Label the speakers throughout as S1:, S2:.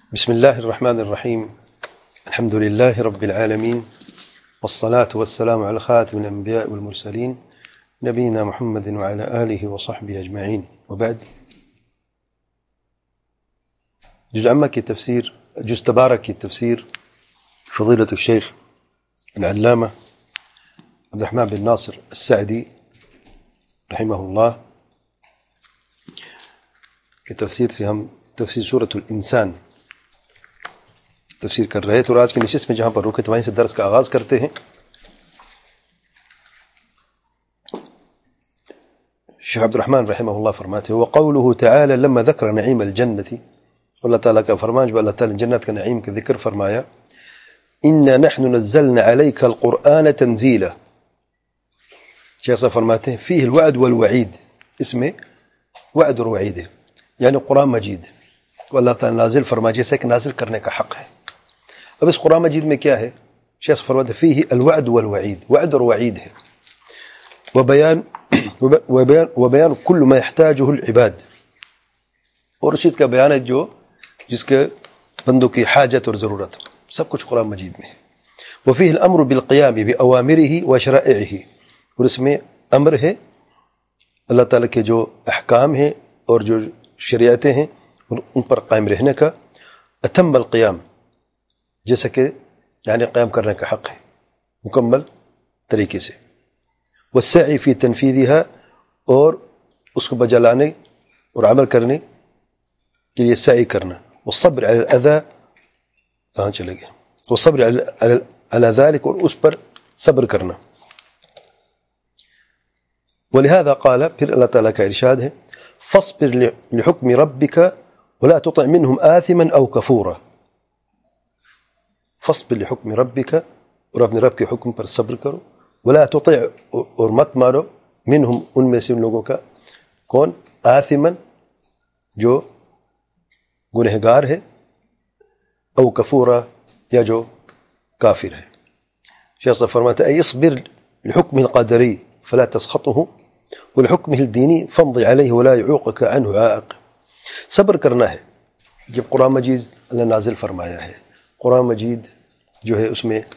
S1: بسم الله الرحمن الرحيم. الحمد لله رب العالمين، والصلاة والسلام على خاتم الأنبياء والمرسلين نبينا محمد وعلى آله وصحبه أجمعين، وبعد. جزء عمك التفسير، جزء تبارك التفسير، فضيلة الشيخ العلامة عبد الرحمن بن ناصر السعدي رحمه الله کے تفسیر سے ہم تفسیر سورۃ الانسان تفسیر کر رہے تھے، اور آج کی نشست میں جہاں پر رکے تھے وہیں سے درس کا آغاز کرتے ہیں۔ شیخ عبد الرحمن رحمہ اللہ فرماتے ہیں وقوله تعالی لما ذکر نعیم الجنت، اللہ تعالیٰ کا فرمان جو اللہ تعالیٰ نے جنت کا نعیم کا ذکر فرمایا، انا نحن نزلنا علیک القرآن تنزیلا، جیسا فرماتے ہیں فیہ الوعد والوعید، اس میں وعد اور وعید ہے، یعنی قرآن مجید کو اللہ تعالیٰ نازل فرما جیسا کہ نازل کرنے کا حق ہے۔ اب اس قرآن مجید میں کیا ہے؟ شیخ فرماتے فیہ الوعد والوعید، وعد اور وعید ہے، وبیان کل ما يحتاجه العباد، اور اس چیز کا بیان ہے جو جس کے بندوں کی حاجت اور ضرورت ہو، سب کچھ قرآن مجید میں ہے۔ وفیہ الامر بالقیام بأوامرہ وشرائعہ، اور اس میں امر ہے اللہ تعالیٰ کے جو احکام ہیں اور جو شریعتیں ہیں ان پر قائم رہنے کا، اتم القیام، جیسا کہ یعنی قیام کرنے کا حق ہے مکمل طریقے سے، والسعی فی تنفیذها، اور اس کو بجا لانے اور عمل کرنے کے لیے سعی کرنا، والصبر علی الاذى، کہاں چلے گئے، والصبر علی ذلك، اور اس پر صبر کرنا۔ ولہذا قال، پھر اللہ تعالیٰ کا ارشاد ہے فاصبر لحکم ربک ولا تطع منهم آثما او کفورا، فاصبر لحکم ربک، اور اپنے رب کے حکم پر صبر کرو، ولا تطع، اور مت مانو، منهم، ان میں سے ان لوگوں کا، کون؟ آثما، جو گنہگار ہے، او کفورا، یا جو کافر ہے۔ شیخ صاحب فرماتے ہیں اصبر لحکم القدری فلا تسخطه ولحکمہ الدینی فامض علیہ ولا يعوقک عنہ عائق، صبر کرنا ہے جب قرآن مجید اللہ نازل فرمایا ہے۔ قرآن مجید جو ہے اس میں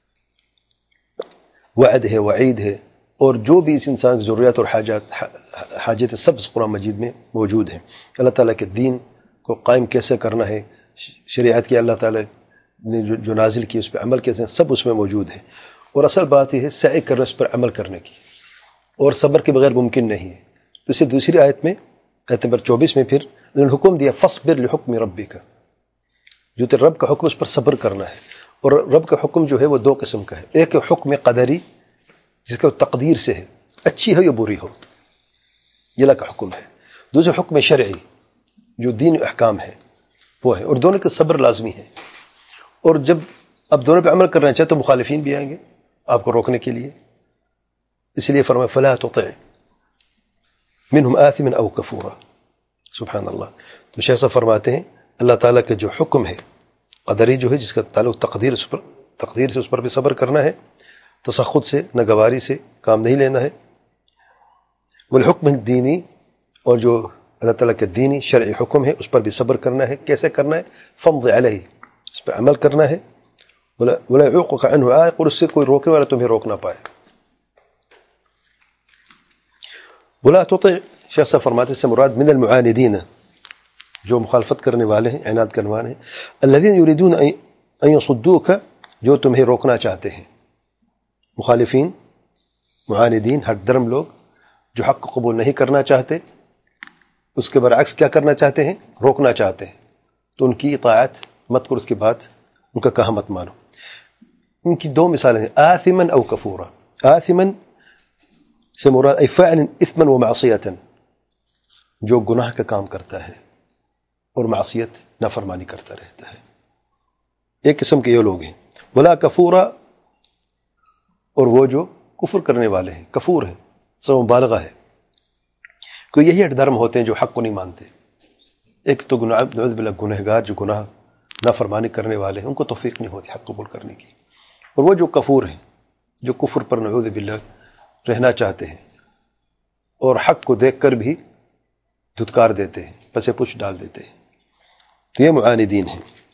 S1: وعد ہے، وعید ہے، اور جو بھی اس انسان کی ضروریات اور حاجت سب اس قرآن مجید میں موجود ہیں۔ اللہ تعالیٰ کے دین کو قائم کیسے کرنا ہے، شریعت کی اللہ تعالیٰ نے جو نازل کی اس پہ عمل کیسے، سب اس میں موجود ہے۔ اور اصل بات یہ ہے سعی کرنا اس پر عمل کرنے کی، اور صبر کے بغیر ممکن نہیں ہے۔ تو اسے دوسری آیت میں، آیت نمبر 24 میں پھر حکم دیا فاصبر لحکم ربک، جو تیرے رب کا حکم اس پر صبر کرنا ہے۔ اور رب کا حکم جو ہے وہ دو قسم کا ہے، ایک حکم قدری جس کا تقدیر سے ہے، اچھی ہو یا بری ہو، یہ اللہ کا حکم ہے۔ دوسرا حکم شرعی جو دین و احکام ہے وہ ہے، اور دونوں کے صبر لازمی ہے۔ اور جب اب دونوں پہ عمل کرنا چاہے تو مخالفین بھی آئیں گے آپ کو روکنے کے لیے، اس لیے فرمایا فلا تطع منهم آثما او کفورا، سبحان اللہ۔ تو شیخ صاحب فرماتے ہیں اللہ تعالیٰ کا جو حکم ہے قدری جو ہے، جس کا تعلق تقدیر سے اس پر بھی صبر کرنا ہے، تسخط سے، ناگواری سے کام نہیں لینا ہے۔ والحکم الدینی، اور جو اللہ تعالیٰ کے دینی شرعی حکم ہے اس پر بھی صبر کرنا ہے۔ کیسے کرنا ہے؟ فامض علیہ، اس پہ عمل کرنا ہے، ولا يعوقک عنہ عائق، اور اس سے کوئی روکنے والا تمہیں روک نہ پائے۔ ولا تطع، شیخ صاحب فرماتے سے مراد من المعاندین، جو مخالفت کرنے والے ہیں، عناد کرنے والے ہیں، الذین یریدون ان یصدوک، جو تمہیں روکنا چاہتے ہیں۔ مخالفین، معاندین، حق درم لوگ جو حق کو قبول نہیں کرنا چاہتے، اس کے برعکس کیا کرنا چاہتے ہیں؟ روکنا چاہتے ہیں۔ تو ان کی اطاعت مت کرو، اس کے بعد ان کا کہا مت مانو۔ ان کی دو مثالیں ہیں، آثما او کفورا۔ آثما سے مراد ای فاعل اثما و معصیتا، جو گناہ کا کام کرتا ہے اور معصیت نافرمانی کرتا رہتا ہے، ایک قسم کے یہ لوگ ہیں۔ ولا کفورا، اور وہ جو کفر کرنے والے ہیں، کفور ہیں، سو مبالغہ ہے، کوئی یہی ہٹ دھرم ہوتے ہیں جو حق کو نہیں مانتے۔ ایک تو نعوذ باللہ گنہگار جو گناہ نافرمانی کرنے والے ہیں، ان کو توفیق نہیں ہوتی حق قبول کرنے کی، اور وہ جو کفور ہیں، جو کفر پر نعوذ باللہ رہنا چاہتے ہیں اور حق کو دیکھ کر بھی دھتکار دیتے ہیں، پسے پوچھ ڈال دیتے ہیں، تو یہ معاندین ہیں۔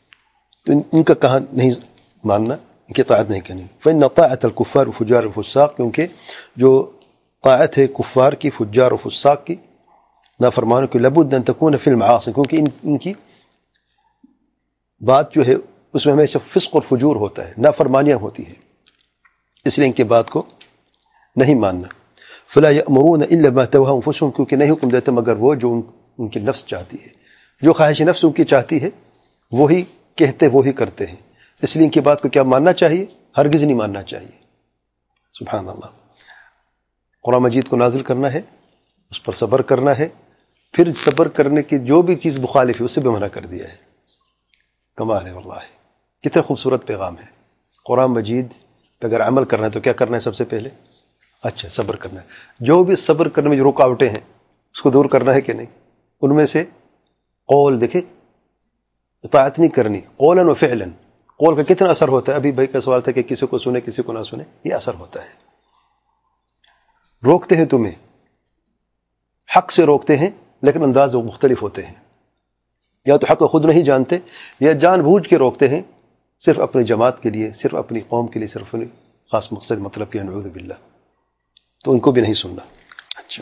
S1: تو ان کا کہاں نہیں ماننا، ان کی طاعت نہیں کرنی. فإن طاعة الكفار وفجار الفساق، کیونکہ جو طاعت ہے کفار کی، فجار و فساق کی، نافرمانوں کی، لابد ان تكون في المعاصي، کیونکہ ان کی بات جو ہے اس میں ہمیشہ فسق اور فجور ہوتا ہے، نافرمانیاں ہوتی ہیں، اس لیے ان کی بات کو نہیں ماننا. فلا يأمرون الا ما تهوى انفسهم، کیونکہ نہیں حکم دیتے مگر وہ جو ان کی نفس چاہتی ہے، جو خواہش نفس ان کی چاہتی ہے وہی کہتے وہی کرتے ہیں. اس لیے ان کی بات کو کیا ماننا چاہیے؟ ہرگز نہیں ماننا چاہیے. سبحان اللہ. قرآن مجید کو نازل کرنا ہے، اس پر صبر کرنا ہے، پھر صبر کرنے کی جو بھی چیز مخالف ہے اسے بھی منع کر دیا ہے. کمال ہے واللہ، کتنے خوبصورت پیغام ہے. قرآن مجید پہ اگر عمل کرنا ہے تو کیا کرنا ہے؟ سب سے پہلے اچھا صبر کرنا ہے. جو بھی صبر کرنے میں جو رکاوٹیں ہیں اس کو دور کرنا ہے کہ نہیں. ان میں سے قول، دیکھیں اطاعت نہیں کرنی، قولا و فعلا. قول کا کتنا اثر ہوتا ہے؟ ابھی بھائی کا سوال تھا کہ کسی کو سنے کسی کو نہ سنے، یہ اثر ہوتا ہے. روکتے ہیں تمہیں، حق سے روکتے ہیں لیکن انداز مختلف ہوتے ہیں. یا تو حق خود نہیں جانتے، یا جان بوجھ کے روکتے ہیں صرف اپنی جماعت کے لیے، صرف اپنی قوم کے لیے، صرف اپنی خاص مقصد مطلب کہ نعوذ باللہ، تو ان کو بھی نہیں سننا. اچھا،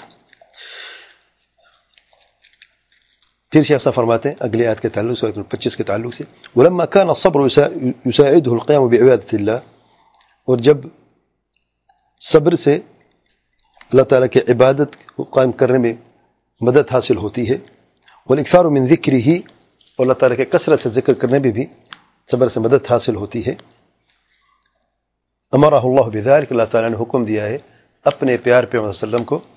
S1: پھر شیخ صاحب فرماتے ہیں اگلی آیت کے تعلق سے، 25 کے تعلق سے، ولما كان الصبر يساعده القيام بعبادة الله، اور جب صبر سے اللہ تعالیٰ کی عبادت کو قائم کرنے میں مدد حاصل ہوتی ہے، والاکثار من ذکرہ، اور اللہ تعالیٰ کے کثرت سے ذکر کرنے میں بھی صبر سے مدد حاصل ہوتی ہے. امرہ اللہ بذلک، اللہ تعالیٰ نے حکم دیا ہے اپنے پیار پیغمبر صلی اللہ علیہ وسلم کو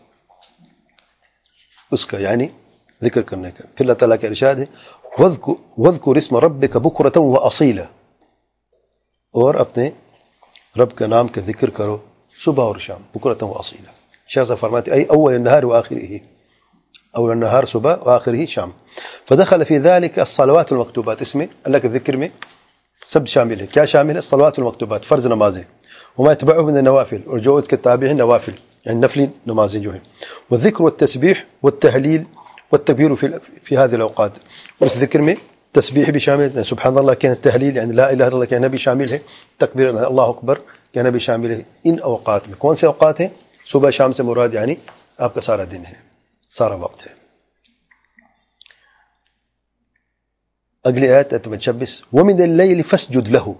S1: اس کا یعنی ذکر کرنے کا. پھر اللہ تعالیٰ کا ارشاد ہے وَاذْكُرِ اسْمَ رَبِّكَ بُكْرَةً وَأَصِيلًا، اور اپنے رب کا نام کا ذکر کرو صبح اور شام، بکرۃ و اصیلا. شاہ صاحب فرماتے ای اول النہار وآخرہ، اول النہار صبح وآخرہ شام. فدخل فی ذلك الصلوات المکتوبات، اس میں اللہ کے ذکر میں سب شامل ہے. کیا شامل ہے؟ الصلوات المکتوبات، فرض نمازیں، وما يتبعه من النوافل، اور جو اس کے تابع ہیں نوافل یعنی نفلی نمازیں جو ہیں، والذکر والتسبیح والتحلیل والتکبیر فی هذه الاوقات، اس ذکر میں تسبیح بھی شامل ہے، سبحان اللہ کہنا، تحلیل یعنی لا الہ الا اللہ کہنا بھی شامل ہے، تکبیر اللہ اکبر کہنا بھی شامل ہے ان اوقات میں. کون سے اوقات ہیں؟ صبح شام سے مراد یعنی آپ کا سارا دن ہے، سارا وقت ہے. اگلی آیت 26، وَمِنَ اللَّيْلِ فَاسْجُدْ لَهُ،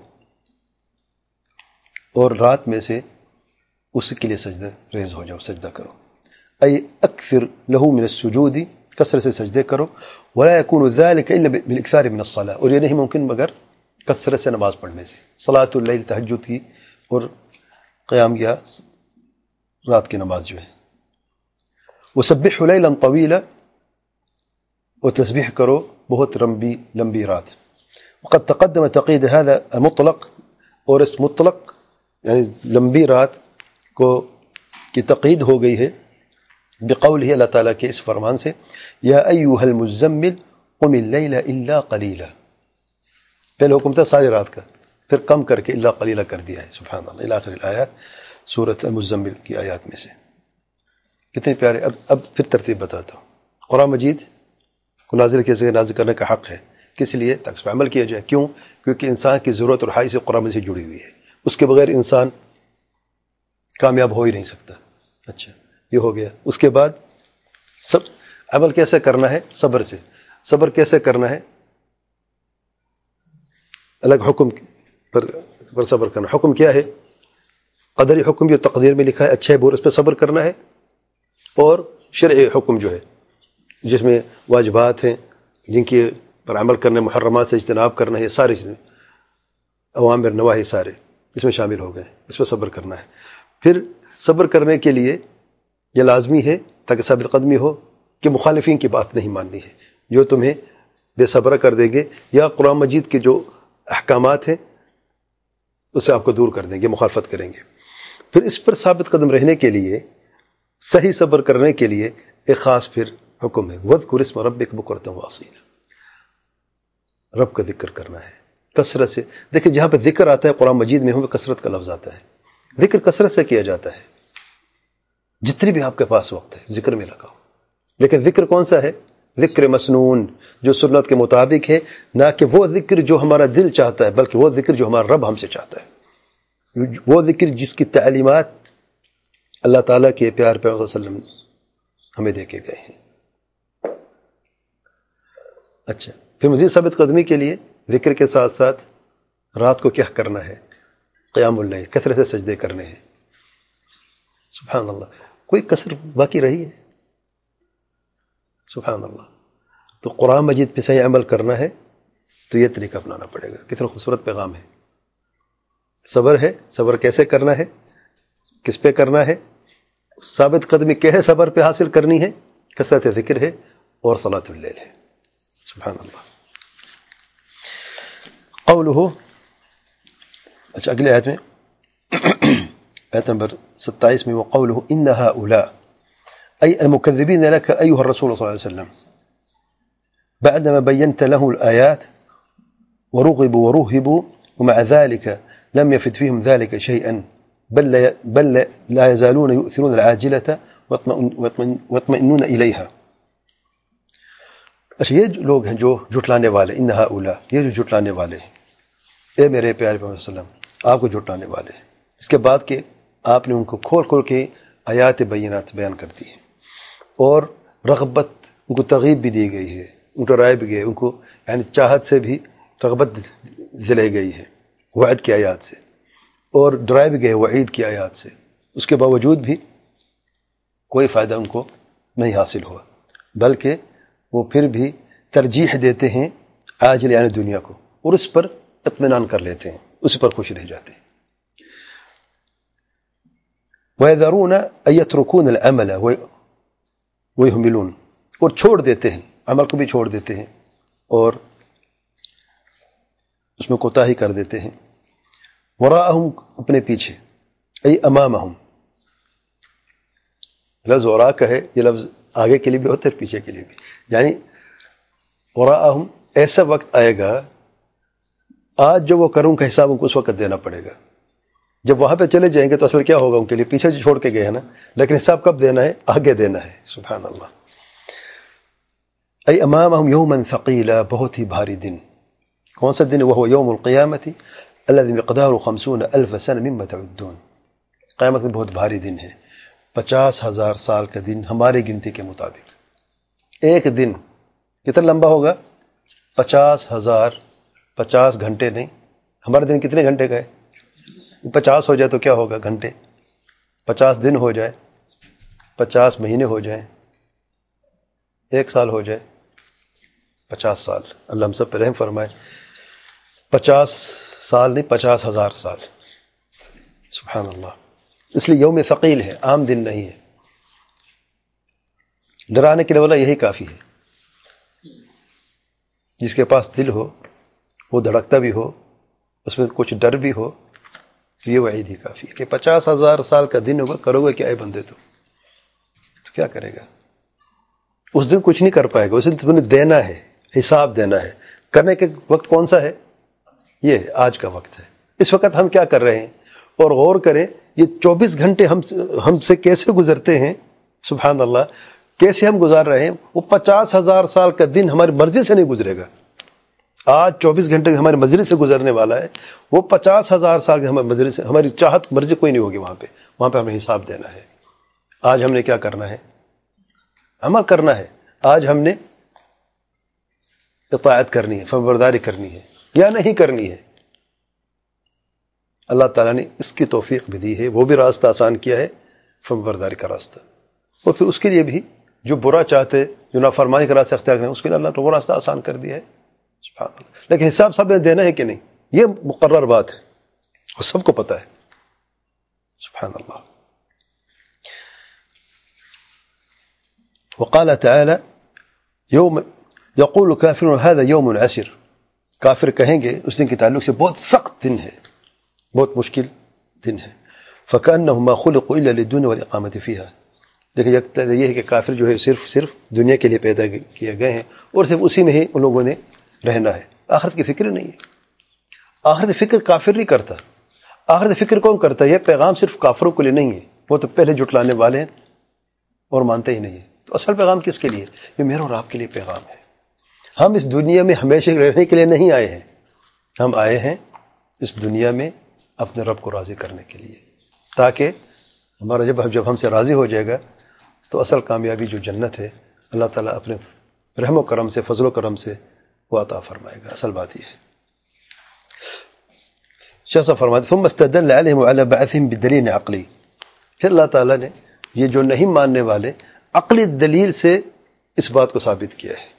S1: اور رات میں سے اس کے لیے سجدہ ریز ہو جاؤ، سجدہ کرو. ای اکثر له من السجود، کثرت سے سجدے کرو. ولا يكون ذلك الا بالاكثار من الصلاه، اور یہ نہیں ممکن مگر کثرت سے نماز پڑھنے سے. صلاۃ اللیل، تہجد کی اور قیام یا رات کی نماز جو ہے. وسبح لیلا طویلا، اور تسبیح کرو بہت لمبی رات. وقد تقدم تقید هذا المطلق، اور اس مطلق یعنی لمبی رات کو کی تقید ہو گئی ہے بقولہ، اللہ تعالیٰ کے اس فرمان سے، یا ایھا المزمل قم اللیل الا قلیلا. پہلے حکم تھا ساری رات کا، پھر کم کر کے الا قلیلا کر دیا ہے. سبحان اللہ، الی آخر الآیات، سورۃ المزمل کی آیات میں سے. کتنے پیارے. اب پھر ترتیب بتاتا ہوں. قرآن مجید کو نازل کرنے کا حق ہے، کس لیے؟ تاکہ اس پر عمل کیا جائے. کیوں؟ کیونکہ انسان کی ضرورت اور حاجت سے قرآن مجید جڑی ہوئی ہے، اس کے بغیر انسان کامیاب ہو ہی نہیں سکتا. اچھا، یہ ہو گیا. اس کے بعد سب عمل کیسے کرنا ہے؟ صبر سے. صبر کیسے کرنا ہے؟ الگ حکم پر صبر کرنا. حکم کیا ہے؟ قدری حکم جو تقدیر میں لکھا ہے اچھا ہے، اس پہ صبر کرنا ہے. اور شرعی حکم جو ہے جس میں واجبات ہیں، جن کے پر عمل کرنے، محرمات سے اجتناب کرنا ہے، یہ ساری چیزیں، اوامر نواہی سارے اس میں شامل ہو گئے. اس پہ صبر کرنا ہے. پھر صبر کرنے کے لیے یہ لازمی ہے تاکہ ثابت قدمی ہو کہ مخالفین کی بات نہیں ماننی ہے، جو تمہیں بے صبر کر دیں گے یا قرآن مجید کے جو احکامات ہیں اس سے آپ کو دور کر دیں گے، مخالفت کریں گے. پھر اس پر ثابت قدم رہنے کے لیے، صحیح صبر کرنے کے لیے ایک خاص پھر حکم ہے، وَاذْكُرِ اسْمَ رَبِّكَ بُكْرَةً وَأَصِيلًا. رب کا ذکر کرنا ہے کثرت سے. دیکھیں جہاں پہ ذکر آتا ہے قرآن مجید میں کثرت کا لفظ آتا ہے. ذکر کثرت سے کیا جاتا ہے، جتنی بھی آپ کے پاس وقت ہے ذکر میں لگاؤ. لیکن ذکر کون سا ہے؟ ذکر مسنون جو سنت کے مطابق ہے، نہ کہ وہ ذکر جو ہمارا دل چاہتا ہے، بلکہ وہ ذکر جو ہمارا رب ہم سے چاہتا ہے، وہ ذکر جس کی تعلیمات اللہ تعالیٰ کے پیار پیغمبر صلی اللہ علیہ وسلم ہمیں دے کے گئے ہیں۔ اچھا، پھر مزید ثابت قدمی کے لیے ذکر کے ساتھ ساتھ رات کو کیا کرنا ہے؟ قیام اللیل، کثرت سے سجدے کرنے ہیں۔ سبحان اللہ، کوئی کسر باقی رہی ہے؟ سبحان اللہ۔ تو قرآن مجید پہ صحیح عمل کرنا ہے تو یہ طریقہ اپنانا پڑے گا۔ کتنا خوبصورت پیغام ہے۔ صبر ہے، صبر کیسے کرنا ہے، کس پہ کرنا ہے، ثابت قدمی کیسے صبر پہ حاصل کرنی ہے، کثرت ذکر ہے اور صلاۃ اللیل ہے۔ سبحان اللہ۔ قولہ، اچھا اگلے آیت میں آیت نمبر 27 میں، وقولہ ان هؤلاء أي المكذبين لك أيها الرسول صلى الله عليه وسلم بعدما بينت له الآيات ورغبوا ورهبوا ومع ذلك لم يفد فيهم ذلك شيئا بل لا يزالون يؤثرون العاجلة ويطمئنون إليها۔ اچھا، یہ لوگ ہیں جو جھٹلانے والے، ان هؤلاء، یہ جو جھٹلانے والے ہیں، اے میرے پیارے پیغمبر صلی اللہ علیہ وسلم، آپ کو جھٹلانے والے ہیں، اس کے بعد کہ آپ نے ان کو کھول کھول کے آیات بینات بیان کر دی ہیں اور رغبت، ان کو ترغیب بھی دی گئی ہے، ان کو رائے بھی گئی، ان کو یعنی چاہت سے بھی رغبت دلائی گئی ہے وعد کی آیات سے، اور ڈرائے بھی گئے وعید کی آیات سے، اس کے باوجود بھی کوئی فائدہ ان کو نہیں حاصل ہوا، بلکہ وہ پھر بھی ترجیح دیتے ہیں عاجل یعنی دنیا کو، اور اس پر اطمینان کر لیتے ہیں، اسی پر خوش رہ جاتے ہیں۔ وَيَذَرُونَ أَن يَتْرُكُونَ الْعَمَلَ وَيُهْمِلُونَ، اور چھوڑ دیتے ہیں، عمل کو بھی چھوڑ دیتے ہیں اور اس میں کوتاہی کر دیتے ہیں۔ وَرَاءَهُمْ، اپنے پیچھے، أي أَمَامَهُمْ، لفظ وراء کا ہے، یہ لفظ آگے کے لیے بھی ہوتا ہے، پیچھے کے لیے بھی، یعنی وراءَهُمْ، ایسا وقت آئے گا آج جو وہ کروں کا حساب ان کو اس وقت دینا پڑے گا۔ جب وہاں پہ چلے جائیں گے تو اصل کیا ہوگا ان کے لیے، پیچھے جو چھوڑ کے گئے ہیں نا، لیکن حساب کب دینا ہے؟ آگے دینا ہے۔ سبحان اللہ۔ ای امامہم یوما ثقیلا، بہت ہی بھاری دن۔ کون سا دن؟ وہ یوم القیامت الذی مقدار 50,000 سنہ مما تعدون، قیامت میں بہت بھاری دن ہے، 50,000 سال کا دن ہماری گنتی کے مطابق۔ ایک دن کتنا لمبا ہوگا؟ 50,000، 50 گھنٹے نہیں، ہمارا دن کتنے گھنٹے کا ہے؟ 50 ہو جائے تو کیا ہوگا گھنٹے، 50 دن ہو جائے، 50 مہینے ہو جائیں، 1 سال ہو جائے، 50 سال۔ اللہ ہم سب پہ رحم فرمائے۔ 50 سال نہیں، 50,000 سال۔ سبحان اللہ۔ اس لیے یوم ثقیل ہے، عام دن نہیں ہے۔ ڈرانے کے لیے والا یہی کافی ہے، جس کے پاس دل ہو، وہ دھڑکتا بھی ہو، اس میں کچھ ڈر بھی ہو، تو یہ وعید ہی کافی ہے کہ 50,000 سال کا دن ہوگا، کرو گے کیا اے بندے؟ تو کیا کرے گا؟ اس دن کچھ نہیں کر پائے گا، اس دن تم نے دینا ہے، حساب دینا ہے۔ کرنے کے وقت کون سا ہے؟ یہ آج کا وقت ہے۔ اس وقت ہم کیا کر رہے ہیں؟ اور غور کریں، یہ 24 گھنٹے ہم سے کیسے گزرتے ہیں، سبحان اللہ، کیسے ہم گزار رہے ہیں۔ وہ 50,000 سال کا دن ہماری مرضی سے نہیں گزرے گا۔ آج 24 گھنٹے ہماری مرضی سے گزرنے والا ہے، وہ 50,000 سال کی ہماری مرضی سے، ہماری چاہت مرضی کوئی نہیں ہوگی وہاں پہ ہمیں حساب دینا ہے۔ آج ہم نے کیا کرنا ہے؟ عمل کرنا ہے۔ آج ہم نے اطاعت کرنی ہے، فرمانبرداری کرنی ہے یا نہیں کرنی ہے۔ اللہ تعالیٰ نے اس کی توفیق بھی دی ہے، وہ بھی راستہ آسان کیا ہے، فرمانبرداری کا راستہ، اور پھر اس کے لیے بھی جو برا چاہتے، جو نافرمانی کا راستہ اختیار کریں، اس کے لیے اللہ نے وہ راستہ آسان کر دیا ہے۔ سبحان اللہ۔ لیکن حساب سب نے دینا ہے کہ نہیں، یہ مقرر بات ہے اور سب کو پتہ ہے۔ سبحان اللہ۔ وقال تعالی یوم یقول کافر هذا یوم عسر، کافر کہیں گے اس دن کے تعلق سے بہت سخت دن ہے، بہت مشکل دن ہے۔ فكأنهم ما خلقوا الا للدنيا والاقامه فيها، لیکن یہ ہے کہ کافر جو ہے صرف دنیا کے لیے پیدا کیے گئے ہیں اور صرف اسی میں ہی ان لوگوں نے رہنا ہے، آخرت کی فکر نہیں ہے۔ آخرت فکر کافر نہیں کرتا۔ آخرت فکر کون کرتا ہے؟ یہ پیغام صرف کافروں کے لیے نہیں ہے، وہ تو پہلے جھٹلانے والے ہیں اور مانتے ہی نہیں ہیں، تو اصل پیغام کس کے لیے؟ یہ میرے اور آپ کے لیے پیغام ہے. ہم اس دنیا میں ہمیشہ رہنے کے لیے نہیں آئے ہیں، ہم آئے ہیں اس دنیا میں اپنے رب کو راضی کرنے کے لیے، تاکہ ہمارا جب ہم سے راضی ہو جائے گا تو اصل کامیابی جو جنت ہے اللہ تعالیٰ اپنے رحم و کرم سے، فضل و کرم سے وہ عطا فرمائے گا. اصل بات یہ ہے. شاہ صاحب فرماتے ثم استدل علیہم وعلی بعثہم بدلیل عقلی، پھر اللہ تعالیٰ نے یہ جو نہیں ماننے والے عقلی دلیل سے اس بات کو ثابت کیا ہے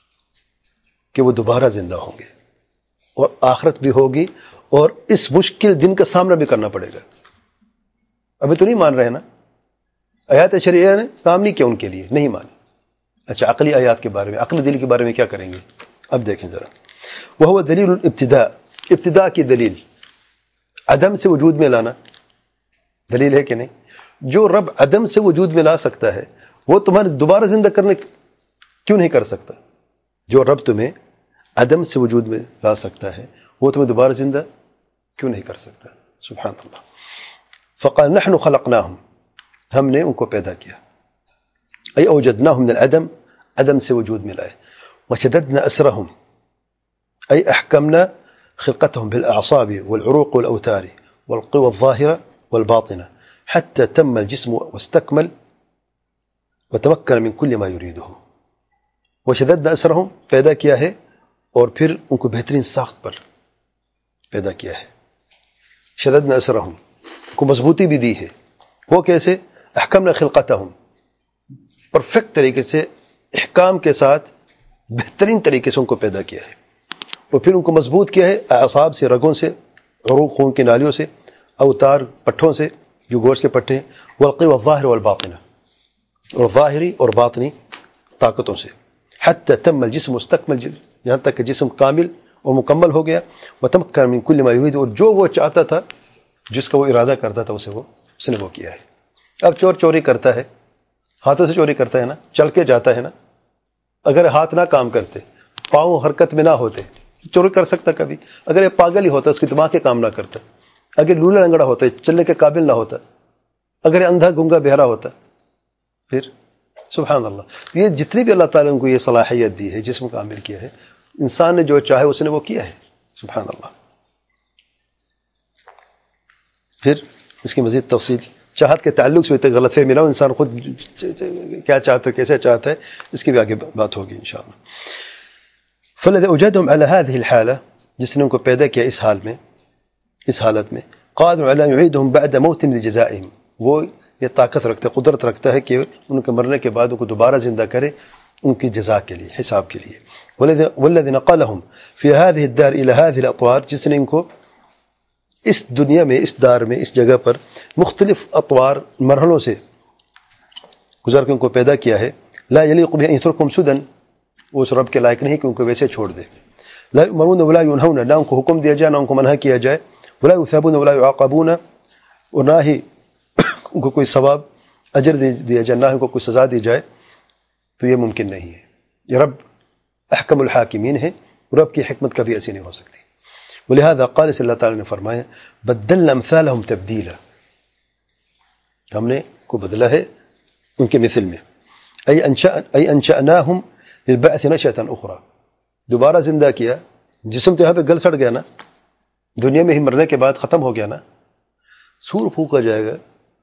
S1: کہ وہ دوبارہ زندہ ہوں گے اور آخرت بھی ہوگی اور اس مشکل دن کا سامنا بھی کرنا پڑے گا. ابھی تو نہیں مان رہے نا، آیات شرعیہ نے کام نہیں کیا ان کے لیے، نہیں مانے. اچھا عقلی آیات کے بارے میں، عقلی دلیل کے بارے میں کیا کریں گے؟ اب دیکھیں ذرا. وہو دلیل الابتداء، ابتداء کی دلیل، عدم سے وجود میں لانا دلیل ہے کہ نہیں؟ جو رب عدم سے وجود میں لا سکتا ہے وہ تمہارے دوبارہ زندہ کرنے کیوں نہیں کر سکتا؟ جو رب تمہیں عدم سے وجود میں لا سکتا ہے وہ تمہیں دوبارہ زندہ کیوں نہیں کر سکتا؟ سبحان اللہ. فقال نحن خلقناہم، ہم نے ان کو پیدا کیا، ای اوجدناہم من العدم، عدم سے وجود میں لائے. وشددنا اسرہم، ای احکمنا خلقتهم بالاعصاب والعروق والاوتار والقوى الظاهرة والباطنة حتى تم الجسم واستكمل وتمكن من كل ما يريده. وشددنا اسرہم، پیدا کیا ہے اور پھر ان کو بہترین ساخت پر پیدا کیا ہے. شددنا اسرہم کو مضبوطی بھی دی ہے. وہ کیسے؟ احکمنا خلقتہم، پرفیکٹ طریقے سے احکام کے ساتھ بہترین طریقے سے ان کو پیدا کیا ہے اور پھر ان کو مضبوط کیا ہے اعصاب سے، رگوں سے، عروق خون کی نالیوں سے، اوتار پٹھوں سے جو گوشت کے پٹھے ہیں، والقوى الظاہر والباطنہ، اور ظاہری اور باطنی طاقتوں سے. حتی تم الجسم مستکمل، یہاں تک کہ جسم کامل اور مکمل ہو گیا. وتمکن من کل ما یرید، اور جو وہ چاہتا تھا، جس کا وہ ارادہ کرتا تھا اس نے وہ کیا ہے. اب چور چوری کرتا ہے، ہاتھوں سے چوری کرتا ہے نا، چل کے جاتا ہے نا. اگر ہاتھ نہ کام کرتے، پاؤں حرکت میں نہ ہوتے، چوری کر سکتا کبھی؟ اگر یہ پاگل ہی ہوتا، اس کے دماغ کے کام نہ کرتا، اگر لولا لنگڑا ہوتا، چلنے کے قابل نہ ہوتا، اگر اندھا گنگا بہرا ہوتا، پھر سبحان اللہ. یہ جتنی بھی اللہ تعالیٰ نے کو یہ صلاحیت دی ہے، جسم کامل کیا ہے، انسان نے جو چاہے اس نے وہ کیا ہے. سبحان اللہ. پھر اس کی مزید تفصیل چاہت کے تعلق سے غلط فہمی نہ ہو، انسان خود کیا چاہتا ہے، کیسے چاہتا ہے، اس کی بھی آگے بات ہوگی انشاءاللہ. فَالَّذِي أَوْجَدَهُمْ عَلَى هَذِهِ الْحَالَةِ، جس نے ان کو پیدا کیا اس حال میں، اس حالت میں، قادر علی یعیدہم بعد موتہم لجزائہم، وہ یہ طاقت رکھتا ہے، قدرت رکھتا ہے کہ ان کے مرنے کے بعد ان کو دوبارہ زندہ کرے ان کی جزا کے لیے، حساب کے لیے. والذی نقلہم فی هذه الدار الى هذه الاطوار، جس نے ان کو اس دنیا میں، اس دار میں، اس جگہ پر مختلف اطوار، مرحلوں سے گزر کے ان کو پیدا کیا ہے. لا یلیق بہ ان یترکہم سدی، وہ اس رب کے لائق نہیں کہ ان کو ویسے چھوڑ دے. لا یؤمرون ولا ینہون، نہ ان کو حکم دیا جائے نہ ان کو منع کیا جائے. ولا یثابون ولا یعاقبون، اور نہ ہی ان کو کوئی ثواب اجر دیا جائے، نہ ان کو کوئی سزا دی جائے. تو یہ ممکن نہیں ہے. یہ رب احکم الحاکمین ہے، رب کی حکمت کبھی ایسی نہیں ہو سکتی. ولہذا قال، سے اللہ تعالیٰ نے فرمایا، بدلنا امثالہم تبدیلا، ہم نے کو بدلا ہے ان کے مثل میں. ای انشأناہم للبعث نشأة اخرى، دوبارہ زندہ کیا. جسم تو یہاں پہ گل سڑ گیا نا، دنیا میں ہی مرنے کے بعد ختم ہو گیا نا. سور پھونکا جائے گا،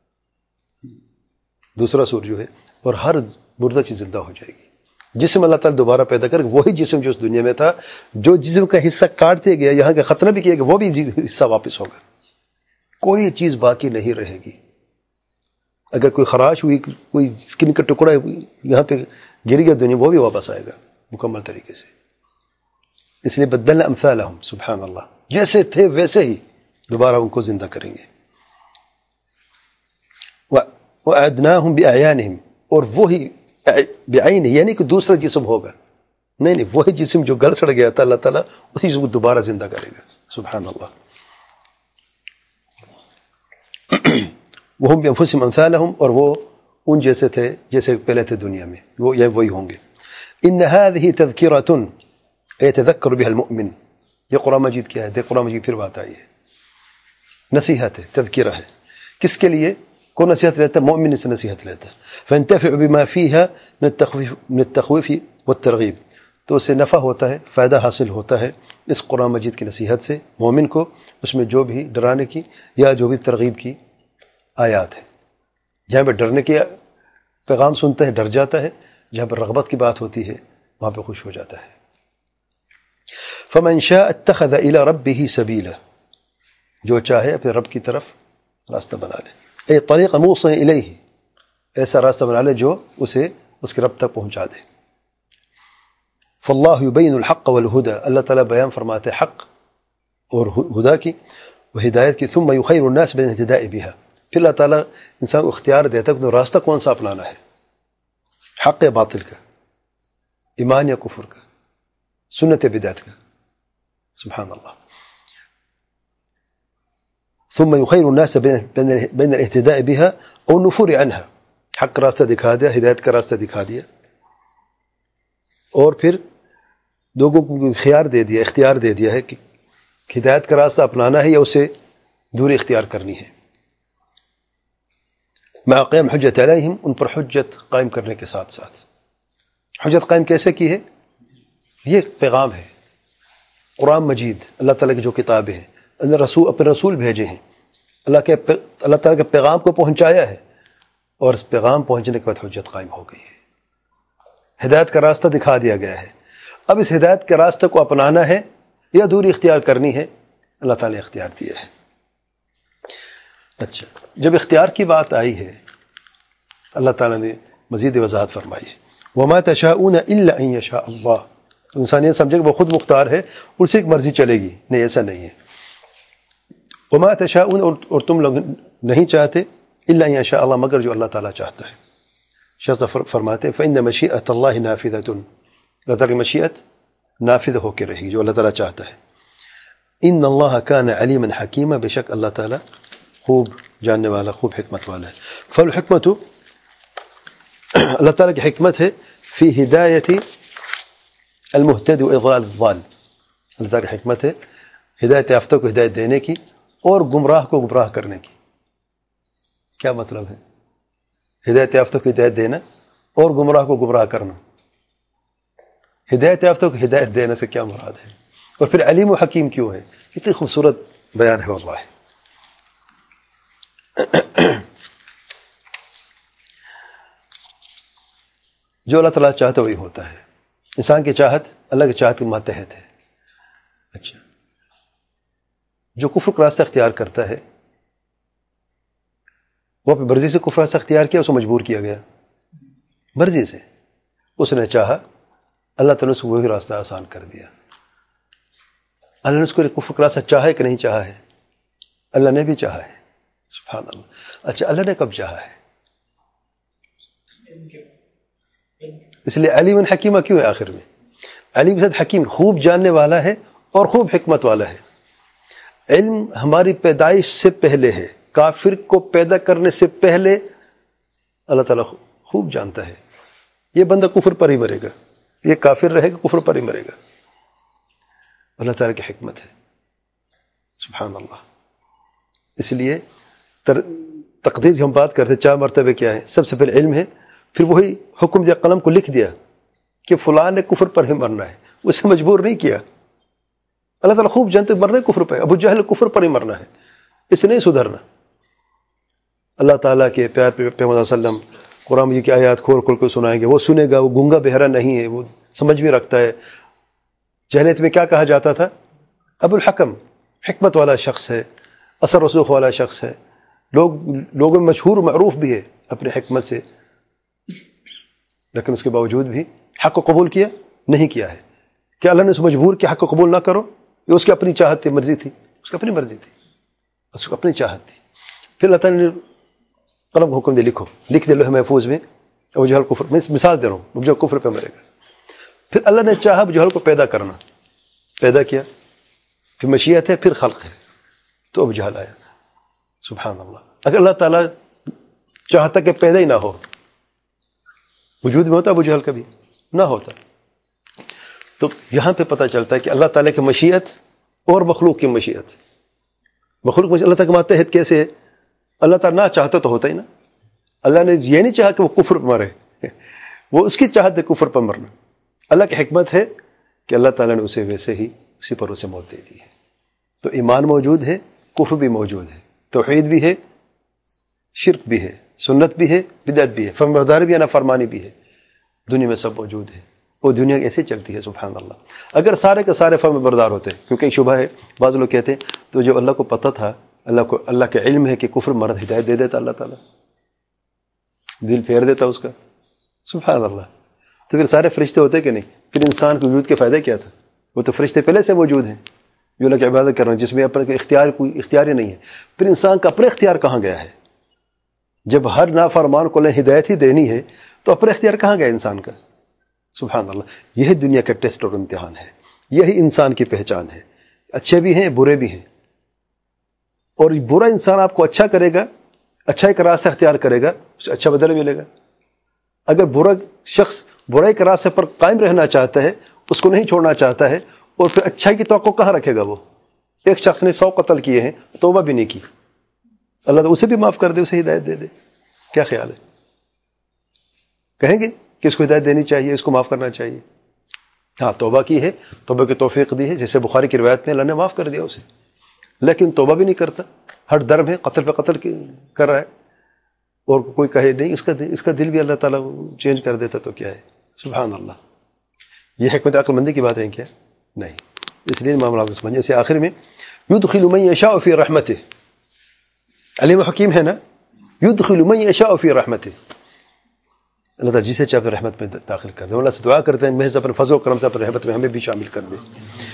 S1: دوسرا سور جو ہے، اور ہر مردہ چیز زندہ ہو جائے گی. جسم اللہ تعالیٰ دوبارہ پیدا کر، وہی جسم جو اس دنیا میں تھا، جو جسم کا حصہ کاٹ دیا گیا، یہاں کا ختم بھی کیا گیا، وہ بھی حصہ واپس ہوگا. کوئی چیز باقی نہیں رہے گی. اگر کوئی خراش ہوئی، کوئی اسکن کا ٹکڑا یہاں پہ گر گیا دنیا، وہ بھی واپس آئے گا مکمل طریقے سے. اس لیے بدلنا امثالہم، سبحان اللہ، جیسے تھے ویسے ہی دوبارہ ان کو زندہ کریں گے. وَأَعْدْنَاهُمْ بِأَعْيَانِهِمْ، اور وہی بعین، یعنی کہ دوسرا جسم ہوگا، نہیں وہی جسم جو گل سڑ گیا تھا، اللہ تعالیٰ اسی جسم کو دوبارہ زندہ کرے گا. سبحان اللہ. وَهُمْ بِأَنفُسِهِمْ أَمْثَالَهُمْ، اور وہ ان جیسے تھے جیسے پہلے تھے دنیا میں، وہ یا وہی ہوں گے. إِنَّ هَذِهِ تَذْكِرَةٌ يَتَذَكَّرُ بِهَا الْمُؤْمِنُ، یہ قرآن مجید کیا ہے؟ دیکھ قرآن مجید پھر بات آئی ہے، نصیحت ہے، تذکرہ ہے. کس کے لیے؟ کون نصیحت لیتا ہے؟ مومن سے نصیحت لیتا ہے. فَيَنْتَفِعُ بِمَا فِيهَا من التخویف والترغیب، تو اسے نفع ہوتا ہے، فائدہ حاصل ہوتا ہے اس قرآن مجید کی نصیحت سے مومن کو، اس میں جو بھی ڈرانے کی یا جو بھی ترغیب کی آیات ہیں. جہاں پہ ڈرنے کے پیغام سنتا ہے ڈر جاتا ہے، جہاں پر رغبت کی بات ہوتی ہے وہاں پہ خوش ہو جاتا ہے. فَمَنْ شَاءَ اتَّخَذَ إِلَى رَبِّهِ سَبِيلًا، جو چاہے اپنے رب کی طرف راستہ بنا لے، اے طریق موصل الیہ، ایسا راستہ بنا لے جو اسے اس کے رب تک پہنچا دے. فاللہ یبین الحق والہدى، اللہ تعالیٰ بیان فرماتے حق اور ہدا کی و ہدایت کی. ثم یخیر الناس بالاہتداء بها، پھر اللہ تعالیٰ انسان کو اختیار دیتا ہے کہ راستہ کون سا اپنانا ہے، حق یا باطل کا، ایمان یا کفر کا، سنت یا بدعت کا. سبحان اللہ. ثم يخير الناس بين الاهتداء بها او النفور عنها، حق راستہ دکھا دیا، ہدایت کا راستہ دکھا دیا، اور پھر لوگوں کو خیار دے دیا، اختیار دے دیا ہے کہ ہدایت کا راستہ اپنانا ہے یا اسے دوری اختیار کرنی ہے. مع قیام حجت علیہم، ان پر حجت قائم کرنے کے ساتھ ساتھ. حجت قائم کیسے کی ہے؟ یہ پیغام ہے قرآن مجید، اللہ تعالیٰ کی جو کتابیں ہیں، اپنے رسول بھیجے ہیں، اللہ تعالیٰ کے پیغام کو پہنچایا ہے، اور اس پیغام پہنچنے کے بعد حجت قائم ہو گئی ہے، ہدایت کا راستہ دکھا دیا گیا ہے. اب اس ہدایت کے راستے کو اپنانا ہے یا دوری اختیار کرنی ہے، اللہ تعالیٰ نے اختیار دیا ہے. اچھا، جب اختیار کی بات آئی ہے اللہ تعالیٰ نے مزید وضاحت فرمائی ہے. وَمَا تَشَاءُونَ إِلَّا أَن يَشَاءَ اللَّهُ، تو انسانیت سمجھے کہ وہ خود مختار ہے، اس سے ایک مرضی چلے گی. نہیں، ایسا نہیں ہے. وَمَا تَشَاءُونَ، اور تم لوگ نہیں چاہتے، إِلَّا أَن يَشَاءَ اللَّهُ، مگر جو اللہ تعالیٰ چاہتا ہے. شیخ فرماتے ہیں فَإِنَّ مَشِیئَةَ اللَّهِ نَافِذَةٌ، اللہ تعالیٰ کی مشیت نافذ ہو کے رہے گی جو اللہ تعالیٰ چاہتا ہے. ان اللہ کان علیما حکیما، بے شک اللہ تعالیٰ خوب جاننے والا، خوب حکمت والا ہے. فالحکمت، اللہ تعالیٰ کی حکمت ہے فی ہدایت المہتدی و اضلال الضال، اللہ تعالیٰ کی حکمت ہے ہدایت یافتہ کو ہدایت دینے کی اور گمراہ کو گمراہ کرنے کی. کیا مطلب ہے؟ ہدایت یافتہ کو ہدایت دینا اور گمراہ کو گمراہ کرنا. ہدایت یافتہ کو ہدایت دینے سے کیا مراد ہے؟ اور پھر علیم و حکیم کیوں ہے؟ کتنی خوبصورت بیان ہے واللہ. جو اللہ تعالیٰ چاہتا وہی ہوتا ہے. انسان کی چاہت اللہ کی چاہت کے ماتحت ہے. اچھا، جو کفر کا راستہ اختیار کرتا ہے وہ اپنی مرضی سے کفر راستہ اختیار کیا، اس کو مجبور کیا گیا مرضی سے. اس نے چاہا، اللہ تعالیٰ نے اس کو وہی راستہ آسان کر دیا. اللہ نے اس کو کفر کا راستہ چاہا ہے کہ نہیں چاہا ہے؟ اللہ نے بھی چاہا ہے. سبحان اللہ. اچھا، اللہ نے کب چاہا ہے؟ اس لیے علیم حکیمہ کیوں ہے آخر میں؟ علیم کے ساتھ حکیم، خوب جاننے والا ہے اور خوب حکمت والا ہے. علم ہماری پیدائش سے پہلے ہے، کافر کو پیدا کرنے سے پہلے اللہ تعالیٰ خوب جانتا ہے یہ بندہ کفر پر ہی مرے گا، یہ کافر رہے گا، کفر پر ہی مرے گا. اللہ تعالیٰ کی حکمت ہے. سبحان اللہ. اس لیے تقدیر کی ہم بات کرتے ہیں، 4 مرتبے کیا ہے؟ سب سے پہلے علم ہے، پھر وہی حکم دیا، قلم کو لکھ دیا کہ فلاں نے کفر پر ہی مرنا ہے، اسے مجبور نہیں کیا. اللہ تعالیٰ خوب جانتے مرنا ہے کفر پہ. ابو جہل کفر پر ہی مرنا ہے، اسے نہیں سدھرنا. اللہ تعالیٰ کے پیار پیغمبر صلی اللہ علیہ وسلم قرآن مجید کی آیات کھول کھول کے سنائیں گے، وہ سنے گا، وہ گونگا بہرا نہیں ہے، وہ سمجھ بھی رکھتا ہے. جہلیت میں کیا کہا جاتا تھا؟ ابو الحکم، حکمت والا شخص ہے، اثر رسوخ والا شخص ہے، لوگوں میں مشہور معروف بھی ہے اپنے حکمت سے. لیکن اس کے باوجود بھی حق کو قبول کیا نہیں کیا ہے. کہ اللہ نے اس مجبور کہ حق کو قبول نہ کرو؟ یہ اس کی اپنی چاہت تھی، مرضی تھی، اس کی اپنی مرضی تھی، اس کو اپنی چاہت تھی. پھر اللہ تعالیٰ نے قلم کو حکم دے، لکھو، لکھ دے لوح محفوظ میں ابو جہل کفر. میں مثال دے رہا ہوں، ابو جہل کفر پہ مرے گا. پھر اللہ نے چاہا ابو جہل کو پیدا کرنا، پیدا کیا، پھر مشیت ہے، پھر خلق ہے، تو ابو جہل آیا. سبحان اللہ. اگر اللہ تعالیٰ چاہتا کہ پیدا ہی نہ ہو، وجود میں ہوتا ابو جہل کبھی نہ ہوتا. تو یہاں پہ پتہ چلتا ہے کہ اللہ تعالیٰ کی مشیت اور مخلوق کی مشیت. مخلوق اللہ تعالیٰ کے ماتحت کیسے ہے اللہ تعالیٰ نہ چاہتا تو ہوتا ہی نا. اللہ نے یہ نہیں چاہا کہ وہ کفر پر مرے, وہ اس کی چاہت ہے کفر پر مرنا. اللہ کی حکمت ہے کہ اللہ تعالیٰ نے اسے ویسے ہی اسی پر اسے موت دے دی ہے. تو ایمان موجود ہے, کفر بھی موجود ہے, توحید بھی ہے, شرک بھی ہے, سنت بھی ہے, بدعت بھی ہے, فرمانبرداری بھی ہے, نافرمانی بھی ہے. دنیا میں سب موجود ہے. وہ دنیا ایسے چلتی ہے سبحان اللہ. اگر سارے کے سارے فرمانبردار ہوتے, کیونکہ ایک شبہ ہے, بعض لوگ کہتے ہیں تو جو اللہ کو پتہ تھا, اللہ کے علم ہے کہ کفر مرد, ہدایت دے دیتا اللہ تعالیٰ, دل پھیر دیتا اس کا. سبحان اللہ. تو پھر سارے فرشتے ہوتے کہ نہیں؟ پھر انسان کے وجود کے فائدہ کیا تھا؟ وہ تو فرشتے پہلے سے موجود ہیں جو اللہ کی عبادت کر رہے ہیں, جس میں اپنے اختیار کوئی اختیار ہی نہیں ہے. پھر انسان کا اپنا اختیار کہاں گیا ہے؟ جب ہر نافرمان کو اللہ ہدایت ہی دینی ہے تو اپنا اختیار کہاں گیا انسان کا؟ سبحان اللہ. یہی دنیا کا ٹیسٹ اور امتحان ہے, یہی انسان کی پہچان ہے. اچھے بھی ہیں, برے بھی ہیں. اور برا انسان آپ کو اچھا کرے گا, اچھائی کا راستہ اختیار کرے گا, اسے اچھا بدلہ ملے گا. اگر برا شخص برائی کے راستے پر قائم رہنا چاہتا ہے, اس کو نہیں چھوڑنا چاہتا ہے, اور پھر اچھائی کی توقع کہاں رکھے گا؟ وہ ایک شخص نے 100 قتل کیے ہیں, توبہ بھی نہیں کی, اللہ تو اسے بھی معاف کر دے, اسے ہدایت دے دے. کیا خیال ہے؟ کہیں گے کہ اس کو ہدایت دینی چاہیے, اس کو معاف کرنا چاہیے. ہاں توبہ کی ہے, توبہ کی توفیق دی ہے, جیسے بخاری کی روایت میں اللہ نے معاف کر دیا اسے, لیکن توبہ بھی نہیں کرتا, ہر درم ہے, قتل پہ قتل کر رہا ہے. اور کوئی کہے نہیں اس کا دل بھی اللہ تعالیٰ چینج کر دیتا تو کیا ہے؟ سبحان اللہ. یہ حکمت عقل مندی کی بات ہے کیا؟ نہیں. اس لیے معاملہ آپ کو سمجھیں. اسے آخر میں یدخل من یشاء فی رحمتہ, علیم حکیم ہے نا, یدخل من یشاء فی رحمتہ, اللہ تعالیٰ جسے چاہے رحمت میں داخل کر دے. اللہ سے دعا کرتے ہیں محض اپنے فضل و کرم سے اپنے رحمت میں ہمیں بھی شامل کر دے.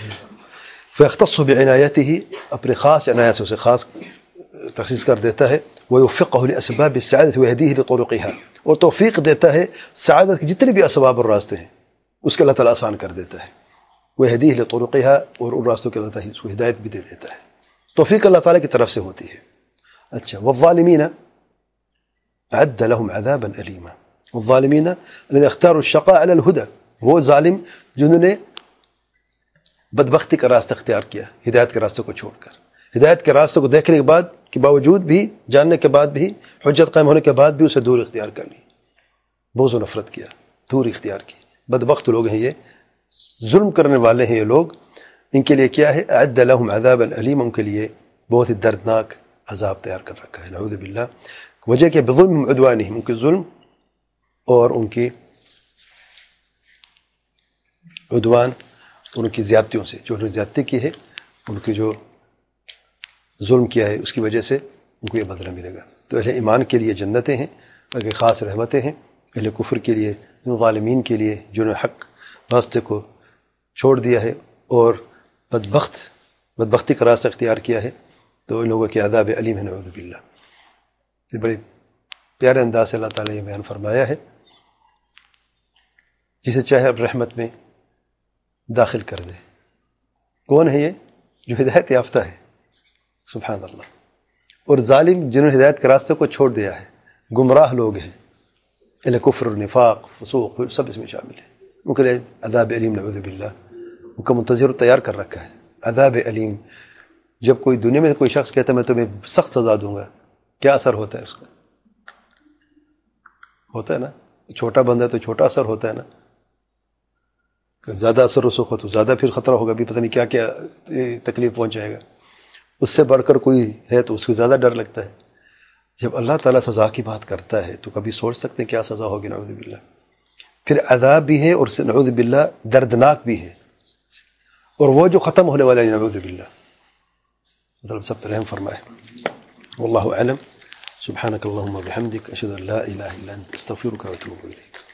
S1: فیختص بعنایتہ, اپنے خاص عنایت سے اسے خاص تخصیص کر دیتا ہے. ویوفقہ لاسباب السعادۃ ویہدیہ لطرقها, اور توفیق دیتا ہے سعادت کے جتنے بھی اسباب اور راستے ہیں اس کے اللہ تعالیٰ آسان کر دیتا ہے. ویہدیہ لطرقها, اور ان راستوں کے اللہ تعالیٰ اس کو ہدایت بھی دے دیتا ہے. توفیق اللہ تعالیٰ کی طرف سے ہوتی ہے. اچھا, والظالمین اعد لهم عذابا الیما. والظالمین الذین اختاروا الشقاء علی الہدی, وہ ظالم جنہوں نے بدبختی کا راستہ اختیار کیا ہدایت کے راستوں کو چھوڑ کر. ہدایت کے راستوں کو دیکھنے کے بعد کے باوجود بھی, جاننے کے بعد بھی, حجت قائم ہونے کے بعد بھی اسے دور اختیار کر لی, بغض و نفرت کیا, دور اختیار کی. بدبخت لوگ ہیں یہ, ظلم کرنے والے ہیں یہ لوگ. ان کے لیے کیا ہے؟ اعد لهم عذابا الیما, ان کے لیے بہت ہی دردناک عذاب تیار کر رکھا ہے. نعوذ باللہ. وجہ کہ بظلم عدوانہم, ان کے ظلم اور ان کی عدوان, ان کی زیادتیوں سے, جو انہوں نے زیادتی کی ہے, ان کی جو ظلم کیا ہے اس کی وجہ سے ان کو یہ بدلہ ملے گا. تو اہل ایمان کے لیے جنتیں ہیں, بلکہ خاص رحمتیں ہیں. اہل کفر کے لیے, ظالمین کے لیے جنہوں نے حق راستے کو چھوڑ دیا ہے اور بدبختی کا راستہ اختیار کیا ہے, تو ان لوگوں کے عذاب علیم ہے. نعوذ باللہ. یہ بڑے پیارے انداز سے اللہ تعالیٰ یہ بیان فرمایا ہے. جسے چاہے اب رحمت میں داخل کر دے. کون ہے یہ؟ جو ہدایت یافتہ ہے. سبحان اللہ. اور ظالم جنہوں نے ہدایت کے راستے کو چھوڑ دیا ہے, گمراہ لوگ ہیں, اہل کفر, نفاق, فسوق, سب اس میں شامل ہیں. ان کے لیے عذاب علیم. نعوذ باللہ. ان کا منتظر تیار کر رکھا ہے عذاب علیم. جب کوئی دنیا میں کوئی شخص کہتا ہے میں تمہیں سخت سزا دوں گا, کیا اثر ہوتا ہے اس کا؟ ہوتا ہے نا, چھوٹا بندہ تو چھوٹا اثر ہوتا ہے نا, زیادہ اثر رسوخ ہو تو زیادہ پھر خطرہ ہوگا, بھی پتہ نہیں کیا کیا تکلیف پہنچ جائے گا. اس سے بڑھ کر کوئی ہے تو اس کو زیادہ ڈر لگتا ہے. جب اللہ تعالیٰ سزا کی بات کرتا ہے تو کبھی سوچ سکتے ہیں کیا سزا ہوگی؟ نعوذ باللہ. پھر عذاب بھی ہے اور نعوذ باللہ دردناک بھی ہے, اور وہ جو ختم ہونے والا ہے. نعوذ باللہ. مطلب سب پر رحم فرمائے. واللہ اعلم. سبحانک اللہم وبحمدک, اشہد ان لا الہ الا انت, استغفرک واتوب الیک.